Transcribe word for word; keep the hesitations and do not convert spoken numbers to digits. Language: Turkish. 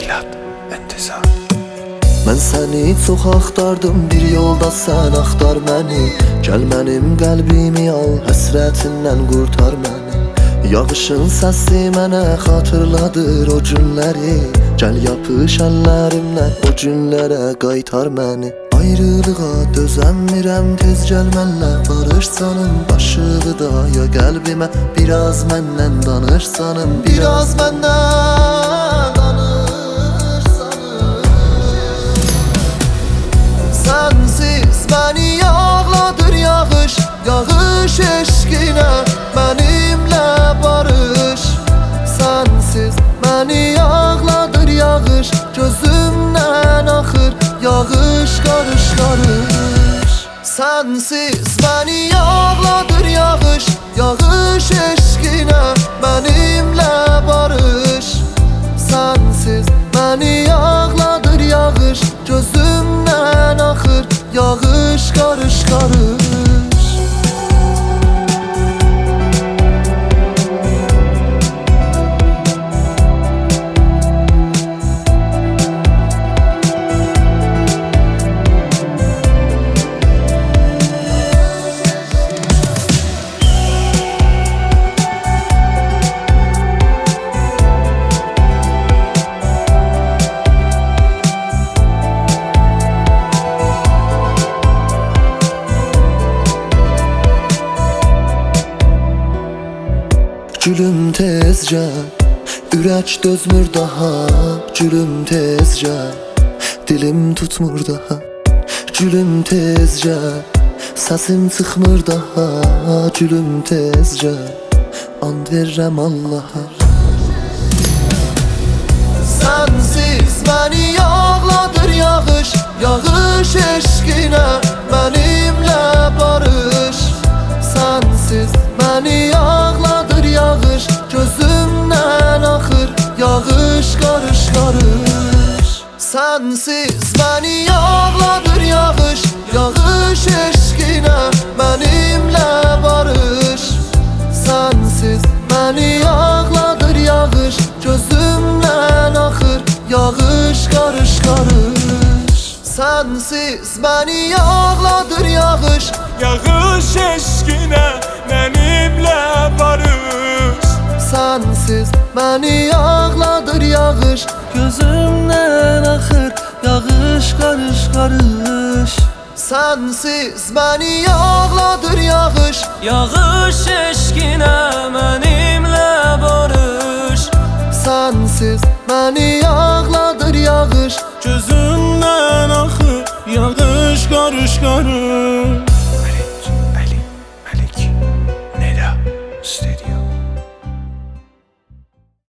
Milad İntizar. Mən səni çox axtardım, bir yolda sən axtar məni. Gəl mənim qəlbimi al, həsrətindən qurtar məni. Yağışın səsi mənə xatırladır o günləri. Gəl yapış əllərimlə o günlərə qaytar məni. Ayrılığa dözəmirəm, tez gəl mənlə barışsanım. Başığı da ya qəlbimə, biraz məndən danışsanım. Biraz məndən danışsanım. Sensiz beni yağladır yağış, yağış eşkine benimle barış. Sensiz beni yağladır yağış, gözümden akır yağış karış karış. Sensiz beni yağladır yağış, yağış eşkine benimle barış. Sensiz beni yağladır yağış, gözümden akır yağış karış karış. Gülüm tezcə, ürək dözmür daha. Gülüm tezcə, dilim tutmur daha. Gülüm tezcə, səsim çıxmır daha. Gülüm tezcə, and verirəm Allaha. Sensiz beni yağladır yağış, yağış eşkine benimle barış. Sensiz beni yağladır yağış, gözümden akır yağış karış karış. Sensiz beni yağladır yağış, yağış eşkine benimle barış. Sensiz beni yağladır yağış, gözümden akır yağış karış karış. Sensiz beni yağladır yağış, yağış eşkine benimle barış. Sensiz beni yağladır yağış, gözümden akır yağış karış karış. Sensiz beni yağladır yağış, yağış eşkine benimle barış. Sensiz beni yağladır